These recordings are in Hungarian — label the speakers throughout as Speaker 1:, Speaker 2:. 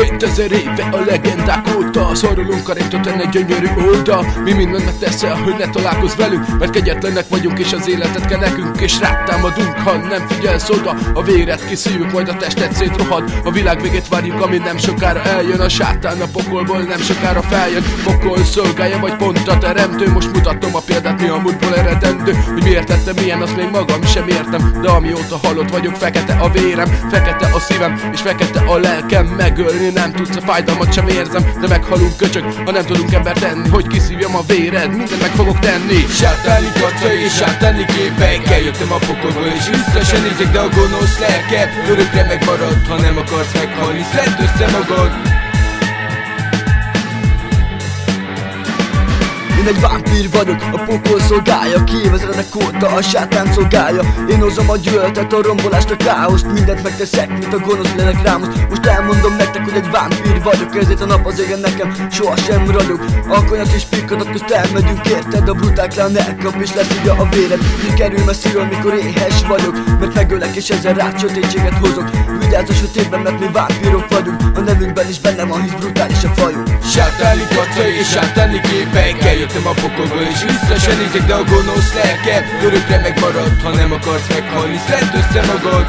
Speaker 1: 2000 éve a legendák óta szorulunk a rétot ennek gyönyörű oldal. Mi mindent megteszel, hogy ne találkozz velünk, mert kegyetlenek vagyunk és az életet kell nekünk, és rátámadunk, ha nem figyelsz oda. A véret kiszívjuk, majd a testet szétrohad. A világ végét várjuk, ami nem sokára eljön. A sátán a pokolból nem sokára feljön. Pokol szolgálja vagy pont a teremtő. Most mutatom a példát, mi a múltból eredendő. Hogy miért lettem ilyen, azt még magam sem értem. De amióta halott vagyok, fekete a vérem, fekete a szívem és fekete a lelkem. Megölni nem tudsz, a fájdalmat sem érzem, de meghalunk köcsög, ha nem tudunk embert tenni. Hogy kiszívjam a véred, mindent meg fogok tenni.
Speaker 2: Sátáni kacai és sátáni képek. Eljöttem a pokolból és vissza se nézek, de a gonosz lelke örökre megmarad. Ha nem akarsz meghalni, szedd össze magad.
Speaker 3: Én egy vámpír vagyok, a pokol szolgálja, kiévezredek óta a sátán szolgálja. Én hozom a gyűlöletet, a rombolást, a káoszt, mindent megteszek, mint a gonosz lélek rám. Most elmondom nektek, hogy egy vámpír vagyok, ezért a nap az égen nekem sohasem ragyog. Alkonyak és pikkadat közt elmegyünk, érted? A brutál klán elkap és leszívja a véred. Így kerül messziről, mikor éhes vagyok, mert megölek és ezzel rád sötétséget hozok. Vigyázz a sötétben, mert mi vámpírok vagyunk, a nevünkben is benne van, hisz brutális a fajunk.
Speaker 2: Sátáni kacai és sátáni képek. Eljöttem a pokolból és vissza se nézek, de a gonosz lelke örökre megmarad. Ha nem akarsz meghalni, szedd össze magad.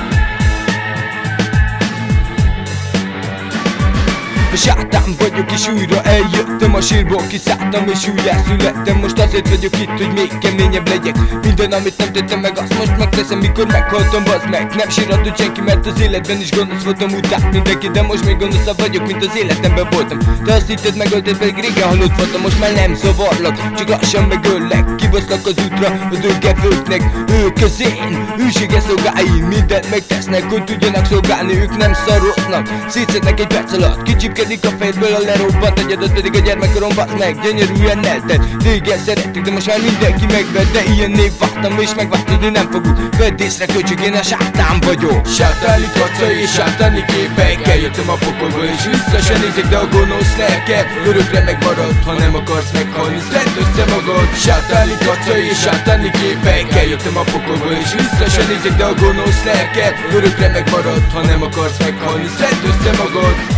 Speaker 2: A sátán vagyok és újra eljöttem a sírból, kiszálltam és újjászülettem. Most azért vagyok itt, hogy még keményebb legyek. Minden amit nem tettem meg, azt most megteszem, mikor meghaltam, bazd meg. Nem sírhatott senki, mert az életben is gonosz voltam, utált mindenki, de most még gonoszabb vagyok, mint az életemben voltam. Te azt hitted megölted, pedig régen halott voltam, most már nem zavarlak, csak lassan megöllek. Kibaszlak az útra a dögevőknek, ők az én hűséges szolgáim. Mindent megtesznek, hogy tudjanak szolgálni, ők nem szaroznak. Szétszednek egy perc alatt, kicsipkedik a fejedből a lerobbant egyedet, pedig a gyermekkorom basz meg, gyönyörűen eltett. Régen szerettük, de most már mindenki megvett, de ilyen név vártam és megváltozni nem fogunk. Vedd észre köcsög, én a sátán vagyok. Sátáni kacai és sátáni képek. Eljöttem a pokolból és vissza se nézek, de a gonosz lelke örökre megmarad. Ha nem akarsz meghalni, szedd össze magad. Sátáni kacai és sátáni képek. Eljöttem a pokolból és vissza se nézek, de a gonosz lelke örökre megmarad. Ha nem akarsz meghalni, szedd össze magad.